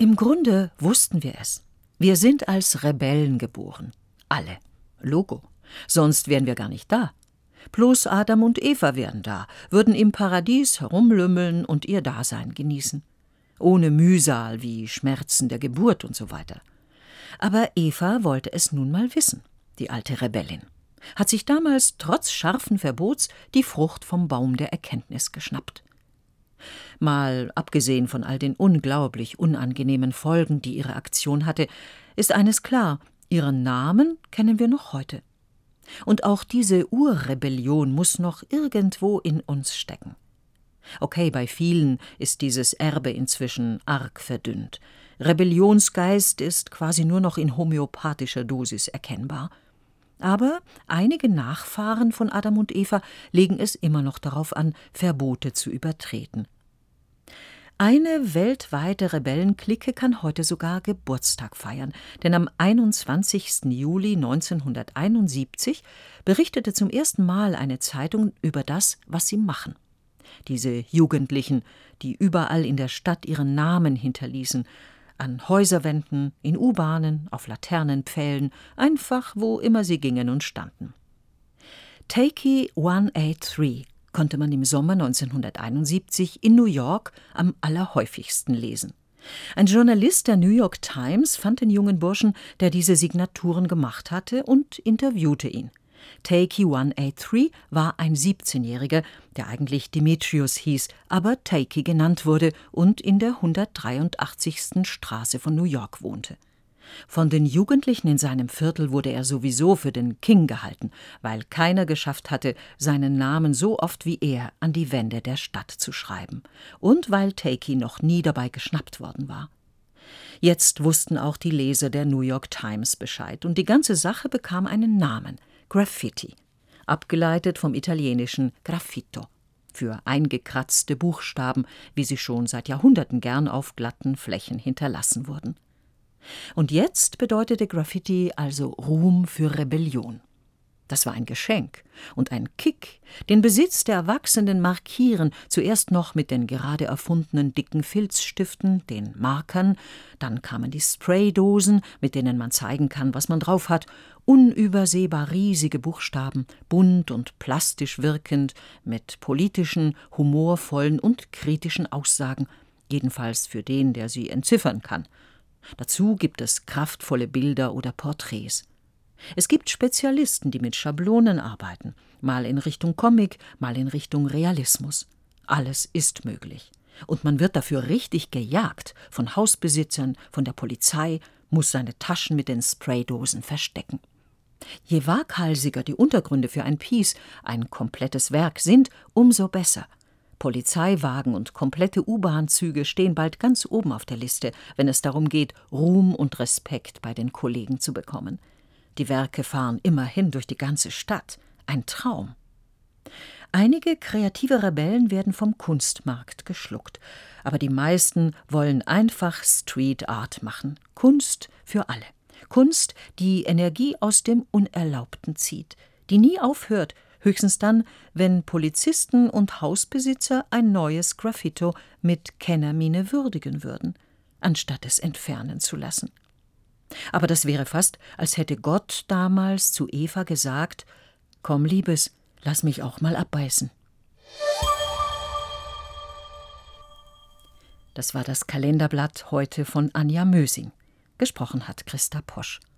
Im Grunde wussten wir es. Wir sind als Rebellen geboren. Alle. Logo. Sonst wären wir gar nicht da. Bloß Adam und Eva wären da, würden im Paradies herumlümmeln und ihr Dasein genießen. Ohne Mühsal wie Schmerzen der Geburt und so weiter. Aber Eva wollte es nun mal wissen, die alte Rebellin. Hat sich damals trotz scharfen Verbots die Frucht vom Baum der Erkenntnis geschnappt. Mal abgesehen von all den unglaublich unangenehmen Folgen, die ihre Aktion hatte, ist eines klar: ihren Namen kennen wir noch heute. Und auch diese Urrebellion muss noch irgendwo in uns stecken. Okay, bei vielen ist dieses Erbe inzwischen arg verdünnt. Rebellionsgeist ist quasi nur noch in homöopathischer Dosis erkennbar. Aber einige Nachfahren von Adam und Eva legen es immer noch darauf an, Verbote zu übertreten. Eine weltweite Rebellenklicke kann heute sogar Geburtstag feiern, denn am 21. Juli 1971 berichtete zum ersten Mal eine Zeitung über das, was sie machen. Diese Jugendlichen, die überall in der Stadt ihren Namen hinterließen, an Häuserwänden, in U-Bahnen, auf Laternenpfählen, einfach wo immer sie gingen und standen. Takey 183 konnte man im Sommer 1971 in New York am allerhäufigsten lesen. Ein Journalist der New York Times fand den jungen Burschen, der diese Signaturen gemacht hatte, und interviewte ihn. Takey 183 war ein 17-Jähriger, der eigentlich Demetrius hieß, aber Takey genannt wurde und in der 183. Straße von New York wohnte. Von den Jugendlichen in seinem Viertel wurde er sowieso für den King gehalten, weil keiner geschafft hatte, seinen Namen so oft wie er an die Wände der Stadt zu schreiben. Und weil Takey noch nie dabei geschnappt worden war. Jetzt wussten auch die Leser der New York Times Bescheid und die ganze Sache bekam einen Namen: Graffiti, abgeleitet vom italienischen Graffito, für eingekratzte Buchstaben, wie sie schon seit Jahrhunderten gern auf glatten Flächen hinterlassen wurden. Und jetzt bedeutete Graffiti also Ruhm für Rebellion. Das war ein Geschenk und ein Kick, den Besitz der Erwachsenen markieren, zuerst noch mit den gerade erfundenen dicken Filzstiften, den Markern, dann kamen die Spraydosen, mit denen man zeigen kann, was man drauf hat, unübersehbar riesige Buchstaben, bunt und plastisch wirkend, mit politischen, humorvollen und kritischen Aussagen, jedenfalls für den, der sie entziffern kann. Dazu gibt es kraftvolle Bilder oder Porträts. Es gibt Spezialisten, die mit Schablonen arbeiten, mal in Richtung Comic, mal in Richtung Realismus. Alles ist möglich. Und man wird dafür richtig gejagt, von Hausbesitzern, von der Polizei, muss seine Taschen mit den Spraydosen verstecken. Je waghalsiger die Untergründe für ein Piece, ein komplettes Werk sind, umso besser. Polizeiwagen und komplette U-Bahn-Züge stehen bald ganz oben auf der Liste, wenn es darum geht, Ruhm und Respekt bei den Kollegen zu bekommen. Die Werke fahren immerhin durch die ganze Stadt. Ein Traum. Einige kreative Rebellen werden vom Kunstmarkt geschluckt. Aber die meisten wollen einfach Street Art machen. Kunst für alle. Kunst, die Energie aus dem Unerlaubten zieht, die nie aufhört, höchstens dann, wenn Polizisten und Hausbesitzer ein neues Graffito mit Kennermiene würdigen würden, anstatt es entfernen zu lassen. Aber das wäre fast, als hätte Gott damals zu Eva gesagt: »Komm, Liebes, lass mich auch mal abbeißen.« Das war das Kalenderblatt heute von Anja Mösing. Gesprochen hat Christa Posch.